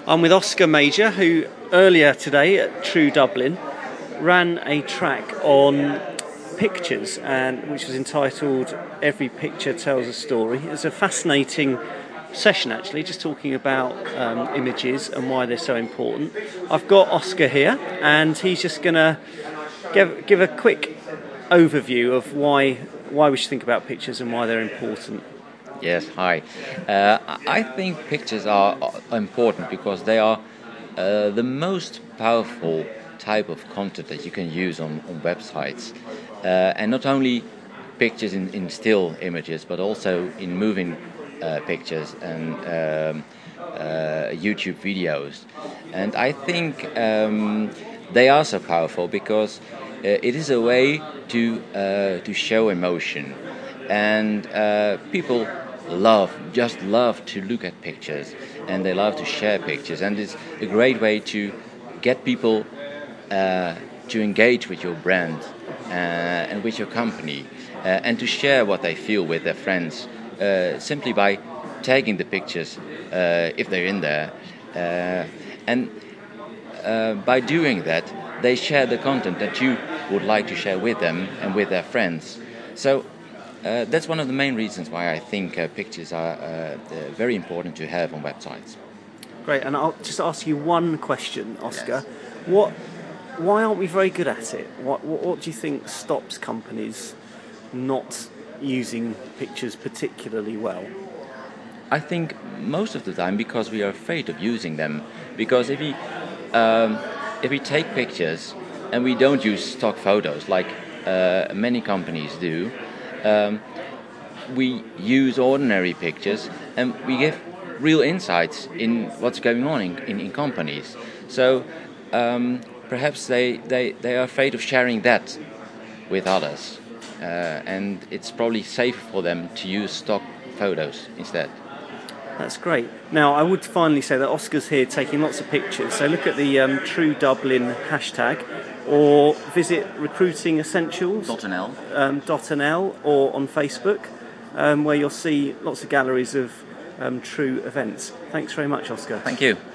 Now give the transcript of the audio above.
I'm with Oscar Major, who earlier today at True Dublin ran a track on pictures, and which was entitled "Every Picture Tells a Story." It was a fascinating session, actually, just talking about images and why they're so important. I've got Oscar here, and he's just going to give a quick overview of why we should think about pictures and why they're important. Yes, hi. I think pictures are important because they are the most powerful type of content that you can use on websites. And not only pictures in still images, but also in moving pictures and YouTube videos. And I think they are so powerful because it is a way to show emotion. And people just love to look at pictures, and they love to share pictures, and it's a great way to get people to engage with your brand and with your company, and to share what they feel with their friends simply by tagging the pictures if they're in there, and by doing that they share the content that you would like to share with them and with their friends. So that's one of the main reasons why I think pictures are very important to have on websites. Great, and I'll just ask you one question, Oscar. Yes. Why aren't we very good at it? What do you think stops companies not using pictures particularly well? I think most of the time because we are afraid of using them. Because if we take pictures and we don't use stock photos like many companies do, we use ordinary pictures and we give real insights in what's going on in companies. So perhaps they are afraid of sharing that with others, and it's probably safer for them to use stock photos instead. That's great. Now, I would finally say that Oscar's here taking lots of pictures, so look at the True Dublin hashtag, or visit recruitingessentials.nl or on Facebook, where you'll see lots of galleries of True events. Thanks very much, Oscar. Thank you.